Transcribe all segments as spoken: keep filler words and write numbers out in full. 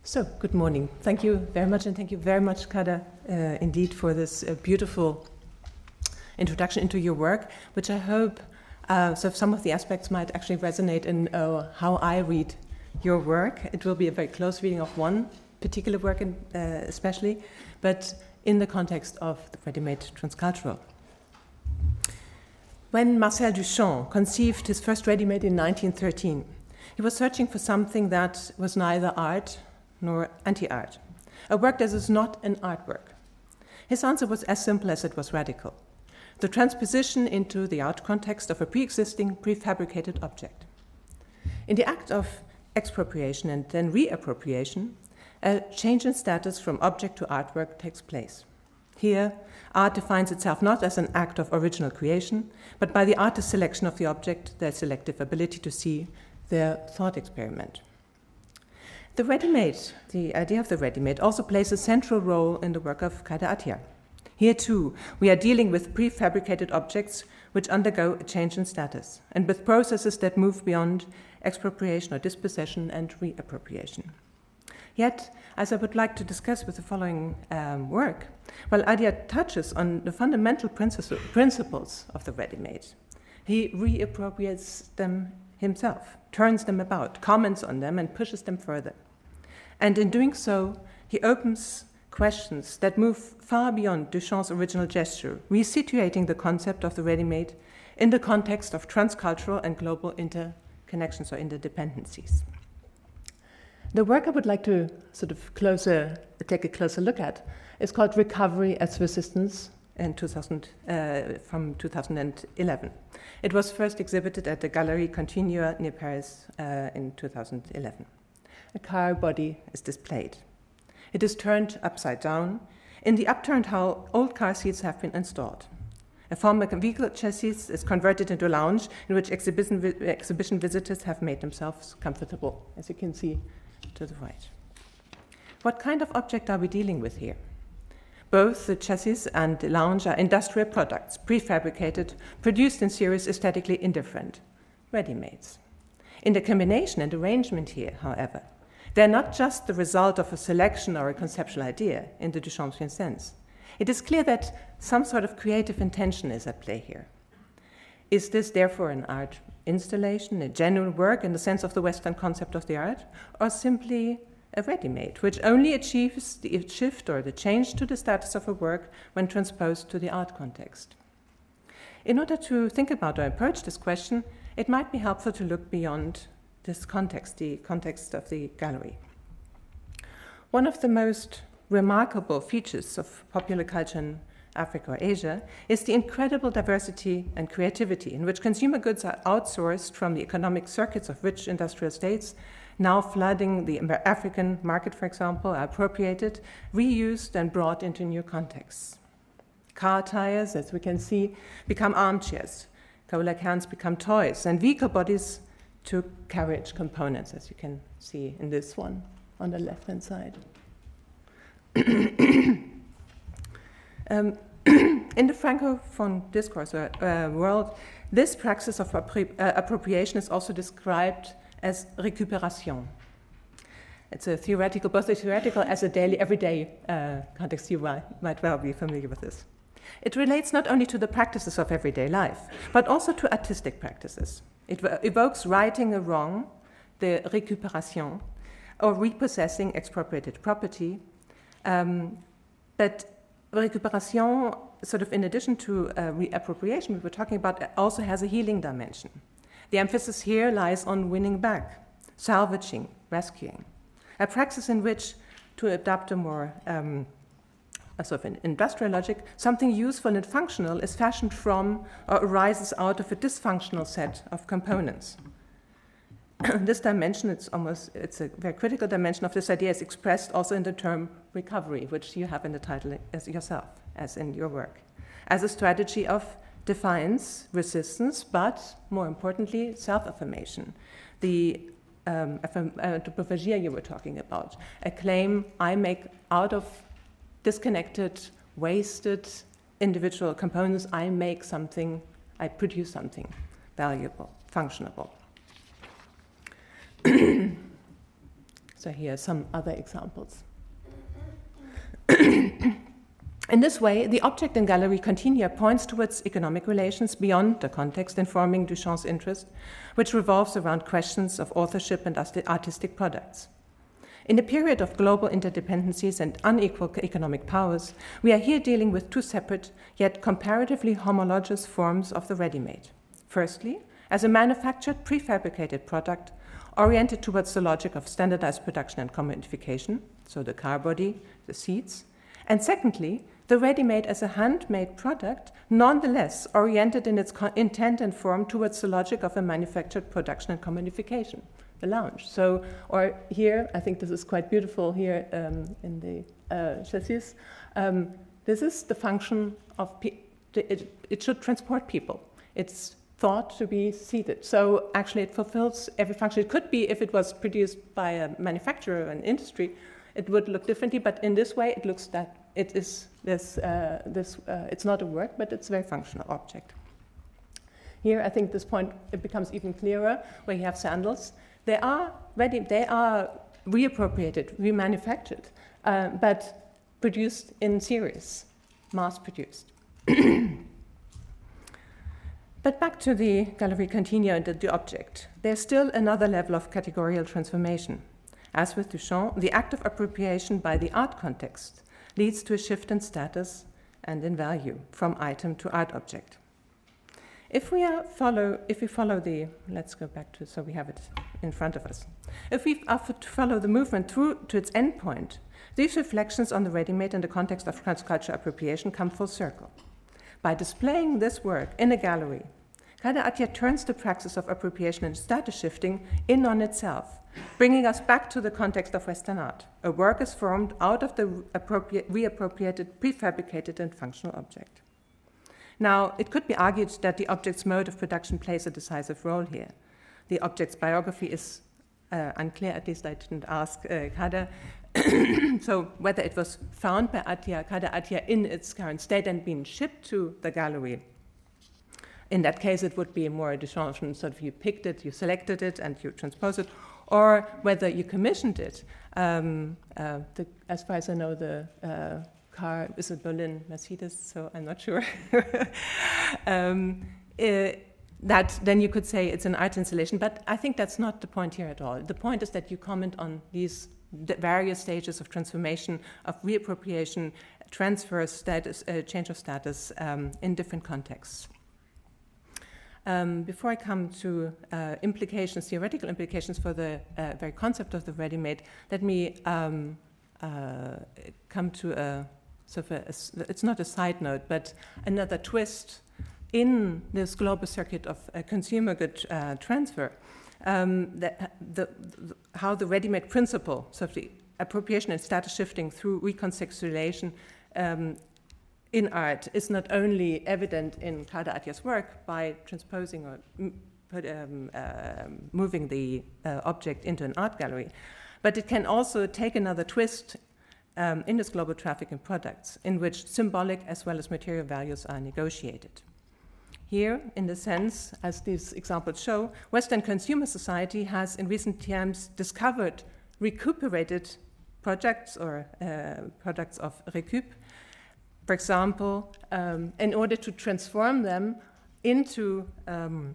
So, good morning. Thank you very much, and thank you very much, Kada, uh, indeed, for this uh, beautiful introduction into your work, which I hope, uh, so some of the aspects might actually resonate in uh, how I read your work. It will be a very close reading of one particular work, in, uh, especially, but in the context of the ready-made transcultural. When Marcel Duchamp conceived his first ready-made in nineteen thirteen, he was searching for something that was neither art nor anti-art, a work that is not an artwork. His answer was as simple as it was radical: the transposition into the art context of a pre-existing, prefabricated object. In the act of expropriation and then reappropriation, a change in status from object to artwork takes place. Here, art defines itself not as an act of original creation, but by the artist's selection of the object, their selective ability to see, their thought experiment. The ready-made, the idea of the ready-made, also plays a central role in the work of Kader Attia. Here, too, we are dealing with prefabricated objects which undergo a change in status, and with processes that move beyond expropriation or dispossession and reappropriation. Yet, as I would like to discuss with the following um, work, while Attia touches on the fundamental principles of the ready-made, he reappropriates them himself, turns them about, comments on them, and pushes them further. And in doing so, he opens questions that move far beyond Duchamp's original gesture, resituating the concept of the ready-made in the context of transcultural and global interconnections or interdependencies. The work I would like to sort of closer, take a closer look at is called Recovery as Resistance in two thousand, uh, from two thousand eleven. It was first exhibited at the Galerie Continua near Paris uh, in two thousand eleven. A car body is displayed. It is turned upside down. In the upturned hull, old car seats have been installed. A former vehicle chassis is converted into a lounge in which exhibition, vi- exhibition visitors have made themselves comfortable, as you can see to the right. What kind of object are we dealing with here? Both the chassis and the lounge are industrial products, prefabricated, produced in series, aesthetically indifferent, ready-mades. In the combination and arrangement here, however, they're not just the result of a selection or a conceptual idea in the Duchampian sense. It is clear that some sort of creative intention is at play here. Is this therefore an art installation, a genuine work in the sense of the Western concept of the art, or simply a ready-made, which only achieves the shift or the change to the status of a work when transposed to the art context? In order to think about or approach this question, it might be helpful to look beyond this context, the context of the gallery. One of the most remarkable features of popular culture in Africa or Asia is the incredible diversity and creativity in which consumer goods are outsourced from the economic circuits of rich industrial states, now flooding the African market, for example, are appropriated, reused, and brought into new contexts. Car tires, as we can see, become armchairs. Cola cans become toys, and vehicle bodies to carriage components, as you can see in this one on the left-hand side. um, in the Francophone discourse uh, world, this praxis of appri- uh, appropriation is also described as récupération. It's a theoretical, both a theoretical as a daily, everyday uh, context. You might, might well be familiar with this. It relates not only to the practices of everyday life, but also to artistic practices. It evokes righting a wrong, the récupération, or repossessing expropriated property. Um, but récupération, sort of in addition to uh, reappropriation we were talking about, also has a healing dimension. The emphasis here lies on winning back, salvaging, rescuing, a praxis in which, to adopt a more um, a sort of an industrial logic, something useful and functional is fashioned from or arises out of a dysfunctional set of components. This dimension, it's almost, it's a very critical dimension of this idea, is expressed also in the term recovery, which you have in the title as yourself, as in your work, as a strategy of defiance, resistance, but more importantly, self-affirmation. The um, anthropophagia you were talking about, a claim I make out of disconnected, wasted individual components, I make something, I produce something valuable, functionable. So here are some other examples. In this way, the object in Galerie Continua points towards economic relations beyond the context informing Duchamp's interest, which revolves around questions of authorship and artistic products. In a period of global interdependencies and unequal economic powers, we are here dealing with two separate, yet comparatively homologous forms of the ready-made. Firstly, as a manufactured, prefabricated product oriented towards the logic of standardized production and commodification, so the car body, the seats, and secondly, the ready-made as a handmade product, nonetheless oriented in its intent and form towards the logic of a manufactured production and commodification, the lounge. So, or here, I think this is quite beautiful here um, in the uh, chassis. Um, this is the function of, pe it, it should transport people. It's thought to be seated. So actually it fulfills every function. It could be if it was produced by a manufacturer and industry, it would look differently, but in this way it looks that it is this, uh, this uh, it's not a work, but it's a very functional object. Here I think this point, it becomes even clearer, where you have sandals. They are ready, they are reappropriated, remanufactured, uh, but produced in series, mass produced. But back to the Galerie Continua and the, the object. There's still another level of categorical transformation. As with Duchamp, the act of appropriation by the art context leads to a shift in status and in value from item to art object. If we are follow, if we follow the, let's go back to, so we have it in front of us. If we are to follow the movement through to its endpoint, these reflections on the ready-made in the context of transcultural appropriation come full circle. By displaying this work in a gallery, Kader Attia turns the praxis of appropriation and status shifting in on itself, bringing us back to the context of Western art. A work is formed out of the reappropriated, prefabricated, and functional object. Now, it could be argued that the object's mode of production plays a decisive role here. The object's biography is uh, unclear, at least I didn't ask uh, Kader. So whether it was found by Attia, Kader Attia in its current state and been shipped to the gallery. In that case, it would be more a Duchamp, sort of you picked it, you selected it, and you transposed it, or whether you commissioned it. Um, uh, the, as far as I know, the uh, car is a Berlin Mercedes, so I'm not sure. um, uh, that then you could say it's an art installation, but I think that's not the point here at all. The point is that you comment on these the various stages of transformation, of reappropriation, transfer, status, uh, change of status um, in different contexts. Um, before I come to uh, implications, theoretical implications for the uh, very concept of the ready-made, let me um, uh, come to a sort of a, a, it's not a side note, but another twist in this global circuit of uh, consumer good uh, transfer. Um, the, the, the, how the ready-made principle, so the appropriation and status shifting through recontextualization um, in art is not only evident in Kader Attia's work by transposing or put, um, uh, moving the uh, object into an art gallery, but it can also take another twist um, in this global traffic in products, in which symbolic as well as material values are negotiated. Here, in the sense, as these examples show, Western consumer society has in recent times discovered recuperated projects or uh, products of recup, for example, um, in order to transform them into um,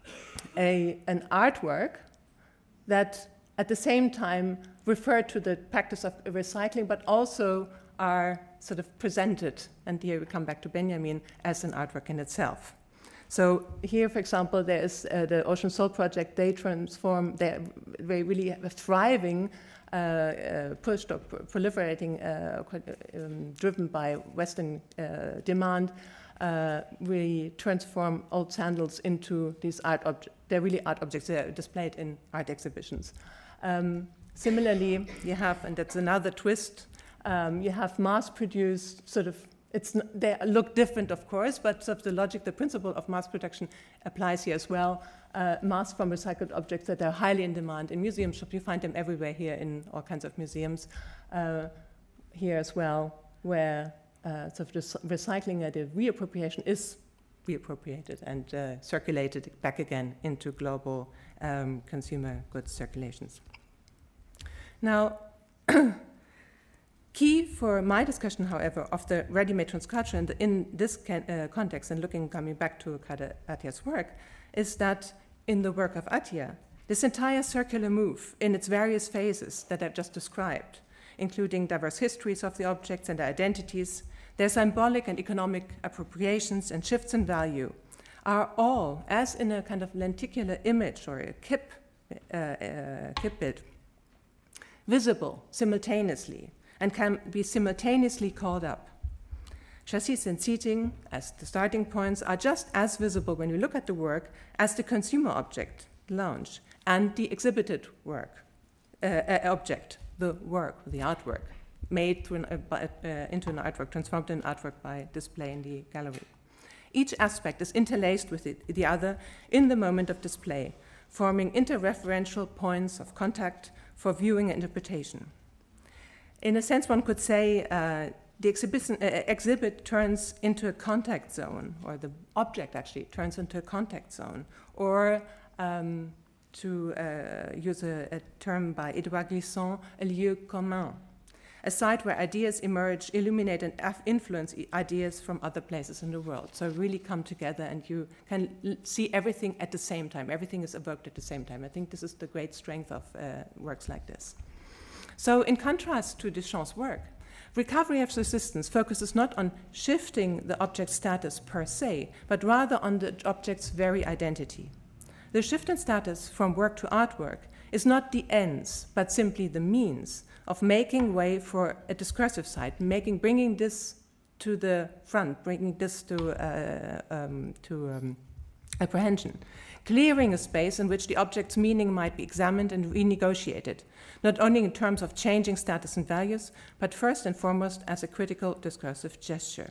a, an artwork that at the same time refer to the practice of recycling, but also are sort of presented, and here we come back to Benjamin, as an artwork in itself. So here, for example, there is uh, the Ocean Soul project. They transform, they're, they really are thriving, uh, uh, pushed or proliferating, uh, quite, um, driven by Western uh, demand. Uh, we transform old sandals into these art objects. They're really art objects. They're displayed in art exhibitions. Um, similarly, you have, and that's another twist, um, you have mass-produced sort of It's, they look different, of course, but sort of the logic, the principle of mass production applies here as well. Uh, mass from recycled objects that are highly in demand in museum shops. You find them everywhere here in all kinds of museums. Uh, here as well, where uh, sort of the recycling and the reappropriation is reappropriated and uh, circulated back again into global um, consumer goods circulations. Now, key for my discussion, however, of the ready-made transculture in, the, in this can, uh, context, and looking, coming back to Kade Attia's work, is that in the work of Attia, this entire circular move in its various phases that I've just described, including diverse histories of the objects and their identities, their symbolic and economic appropriations and shifts in value, are all, as in a kind of lenticular image or a kip, uh, uh, kipbild, visible simultaneously and can be simultaneously called up. Chassis and seating, as the starting points, are just as visible when you look at the work as the consumer object, the lounge, and the exhibited work, uh, uh, object, the work, the artwork, made through an, uh, uh, into an artwork, transformed into an artwork by display in the gallery. Each aspect is interlaced with it, the other in the moment of display, forming interreferential points of contact for viewing and interpretation. In a sense, one could say uh, the exhibition, uh, exhibit turns into a contact zone, or the object actually turns into a contact zone, or um, to uh, use a, a term by Edouard Glissant, a lieu commun, a site where ideas emerge, illuminate, and influence ideas from other places in the world. So really come together, and you can l- see everything at the same time. Everything is evoked at the same time. I think this is the great strength of uh, works like this. So in contrast to Duchamp's work, recovery of resistance focuses not on shifting the object's status per se, but rather on the object's very identity. The shift in status from work to artwork is not the ends, but simply the means of making way for a discursive side, making, bringing this to the front, bringing this to, uh, um, to um, apprehension, clearing a space in which the object's meaning might be examined and renegotiated, not only in terms of changing status and values, but first and foremost as a critical discursive gesture.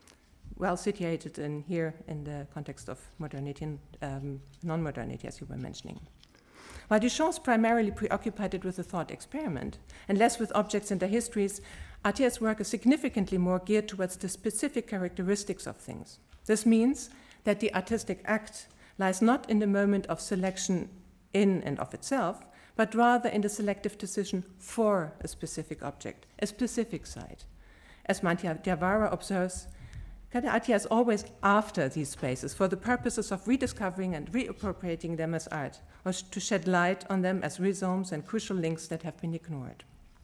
Well situated in here in the context of modernity and um, non-modernity, as you were mentioning. While Duchamp's primarily preoccupied with the thought experiment, and less with objects and their histories, Attia's work is significantly more geared towards the specific characteristics of things. This means that the artistic act lies not in the moment of selection in and of itself, but rather in the selective decision for a specific object, a specific site. As Mantia Diawara observes, Kade Attia is always after these spaces for the purposes of rediscovering and reappropriating them as art, or to shed light on them as rhizomes and crucial links that have been ignored.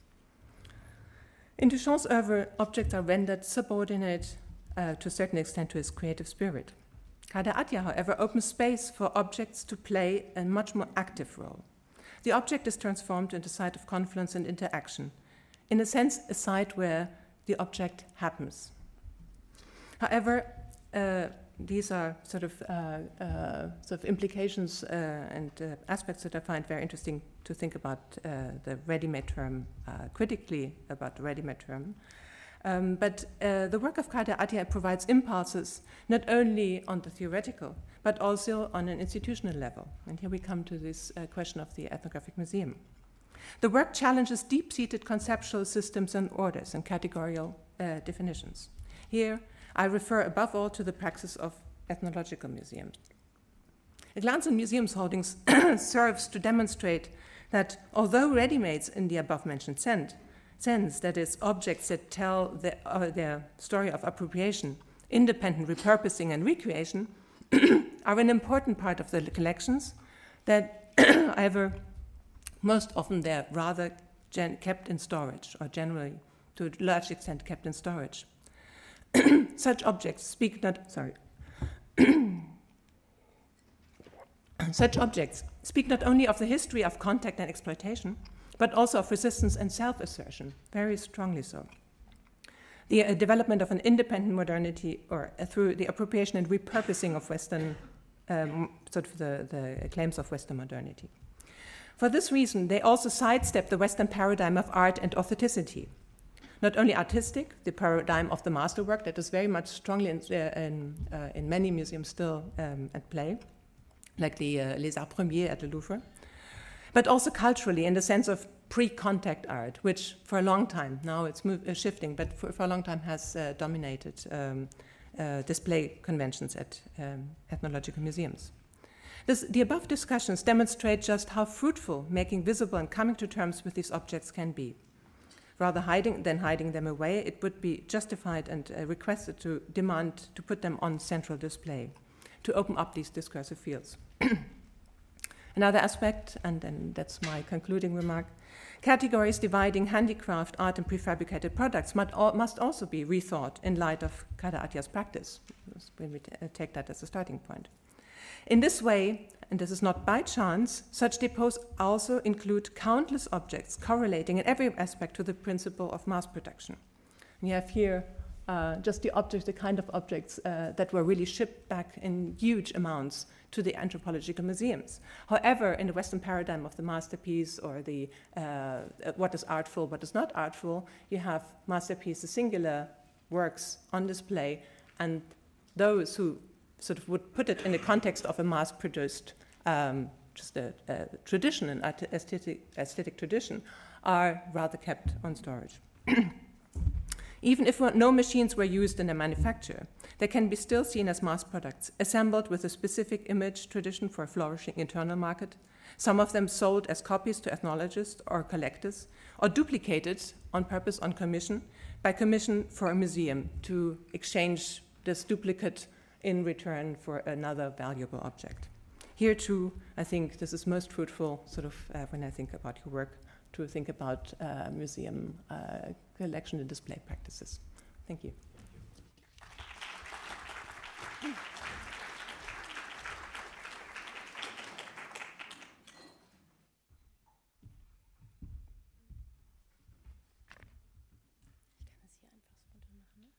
In Duchamp's oeuvre, objects are rendered subordinate uh, to a certain extent to his creative spirit. Kade Attia, however, opens space for objects to play a much more active role. The object is transformed into a site of confluence and interaction, in a sense, a site where the object happens. However, uh, these are sort of, uh, uh, sort of implications uh, and uh, aspects that I find very interesting to think about uh, the ready-made term, uh, critically about the ready-made term. Um, but uh, the work of Kade Attia provides impulses not only on the theoretical, but also on an institutional level. And here we come to this uh, question of the ethnographic museum. The work challenges deep-seated conceptual systems and orders and categorical uh, definitions. Here, I refer above all to the praxis of ethnological museums. A glance on museums holdings serves to demonstrate that although ready-mades in the above-mentioned sense, sense, that is, objects that tell the, uh, their story of appropriation, independent repurposing and recreation, are an important part of the collections, that, however, most often they're rather gen- kept in storage, or generally, to a large extent, kept in storage. Such objects speak not, sorry, such objects speak not only of the history of contact and exploitation, but also of resistance and self-assertion, very strongly so. The uh, development of an independent modernity, or uh, through the appropriation and repurposing of Western, um, sort of the, the claims of Western modernity. For this reason, they also sidestep the Western paradigm of art and authenticity. Not only artistic, the paradigm of the masterwork that is very much strongly in, uh, in, uh, in many museums still um, at play, like the uh, Les Arts Premiers at the Louvre, but also culturally in the sense of pre-contact art, which for a long time, now it's move, uh, shifting, but for, for a long time has uh, dominated um, uh, display conventions at um, ethnological museums. This, the above discussions demonstrate just how fruitful making visible and coming to terms with these objects can be. Rather hiding than hiding them away, it would be justified and uh, requested to demand to put them on central display, to open up these discursive fields. Another aspect, and then that's my concluding remark, categories dividing handicraft, art, and prefabricated products must also be rethought in light of Kader Attia's practice, when we t- take that as a starting point. In this way, and this is not by chance, such depots also include countless objects correlating in every aspect to the principle of mass production. And you have here uh, just the objects, the kind of objects uh, that were really shipped back in huge amounts to the anthropological museums. However, in the Western paradigm of the masterpiece or the uh, what is artful, what is not artful, you have masterpieces, singular works on display, and those who sort of would put it in the context of a mass-produced, um, just a, a tradition, an aesthetic, aesthetic tradition, are rather kept on storage. Even if no machines were used in their manufacture, they can be still seen as mass products, assembled with a specific image tradition for a flourishing internal market, some of them sold as copies to ethnologists or collectors, or duplicated on purpose on commission, by commission for a museum to exchange this duplicate in return for another valuable object. Here too, I think this is most fruitful, sort of uh, when I think about your work, to think about uh, museum uh, collection and display practices. Thank you.